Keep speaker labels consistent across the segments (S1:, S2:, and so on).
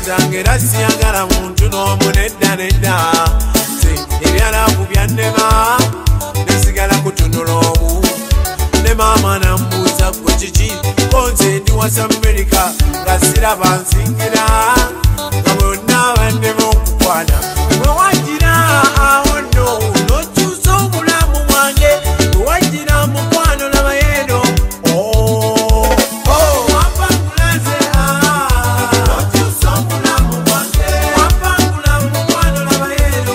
S1: zange era siyagala muntu n'omu nedda nedda. Ebyalavu byannema nesigala kutunula omu. Ne maama nambuuza gwe kiki ko nze ndi wasa America nga siraba nsingira nga bonna abandema okukwana. Bwe wagira awo nno n'okyusa obulamu bwange, bwe wagira mukwano laba yeeno. Wampangulaze n'okyusa obulamu bwange, wampangula mukwano laba yeeno.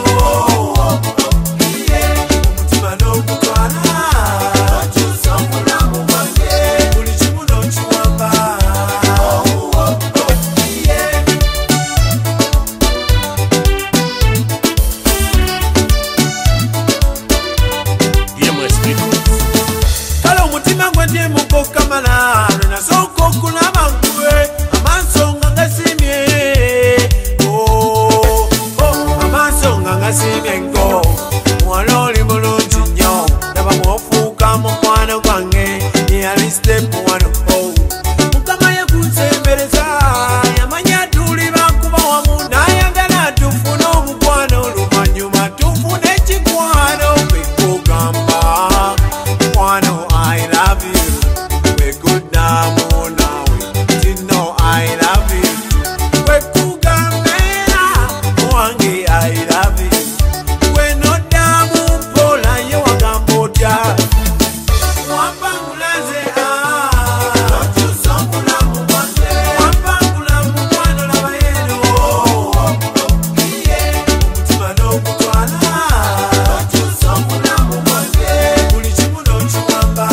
S1: Omutima n'ogutwala n'okyusa obulamu bwange, buli kimu n'okiwamba. Kale omutima gwe ndyemuko kamala lwe nasooka okulaba ggwe, amaaso nga ngasiimye. Amaaso nga ngasiimye nko muwala oli mulungi nnyo, laba bw'ofuuka mukwano gwange yali step one. Mukama yakunsembereza yamanya tuli bakuba wamu, n'ayagala tufune omukwano oluvannyuma tufune ekikwano. Bekugamba mukwano I love you, bekuddamu naawe kino I love you. Bekugambera owange I love you, wenoddamu mpola ye wagamba otya. Wampangulaze n'okyusa obulamu bwange, wampangula mukwano laba yeeno. Omutima n'ogutwala n'okyusa obulamu bwange, buli kimu n'okiwamba.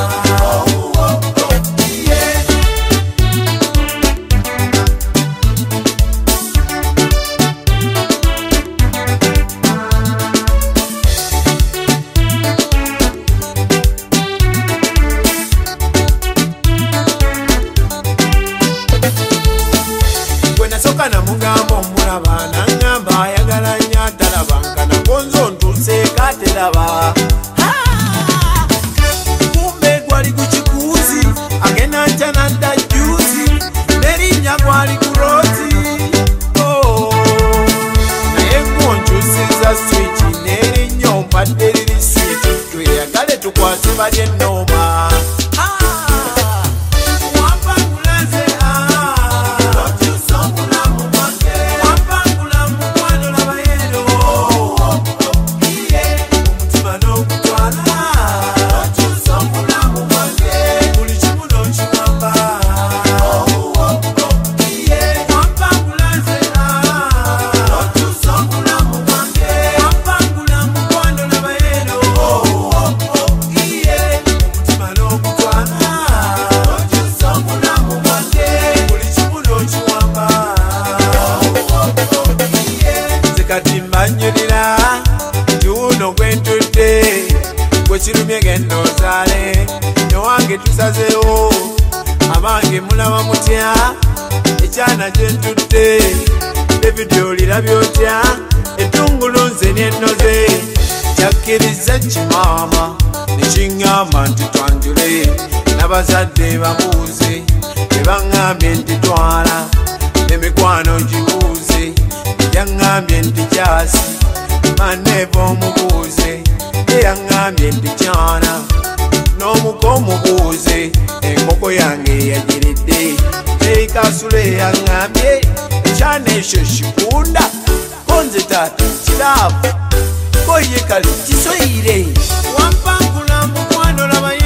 S1: Gwe nasooka namugamba omulaba n'aŋŋamba ayagala nnyo atalaba, nka nagonzo ntuuseeko ateraba. Kumbe gwali gukikuuzi agenda nkya n'adda jjuuzi, n'erinnya gwali ku Rozi. Naye gw'onkyusiza swiki n'erinnya ompadde liri siiti, tweyagale tukwase bali ennooma. Wampangulaze n'okyusa obulamu bwange, wampangula mukwano laba yeeno. Omutima n'ogutwala n'okyusa obulamu bwange, buli kimu n'okiwamba. Wampangulaze n'okyusa obulamu bwange, wampangula mukwano laba yeeno. Omutima n'ogutwala n'okyusa obulamu bwange, buli kimu n'okiwamba. Nze kati mbanyulira nti wuuno gwe ntudde, gwe kirumye genda ozaale. Newange tusazeewo abange mulaba mutya, ekyana gye ntudde. David olirabye otya? Ettungulu nze nyennoze, kyakkiriza kimaama ne kiŋŋamba nti twanjule. N'abazadde babuuze, be baŋŋambye nti twala. Emikwano gibuuze, yaŋŋambye nti kyasi. Maneeva omubuuze, ye yaŋŋambye nti kyana. N'omuko omubuuze, enkoko yange yagiridde. Teikasule yaŋŋambye ekyana ekyo kikunda, ko nze taata kiraavu, ko ye kale kisoyire. Wampangula mukwano laba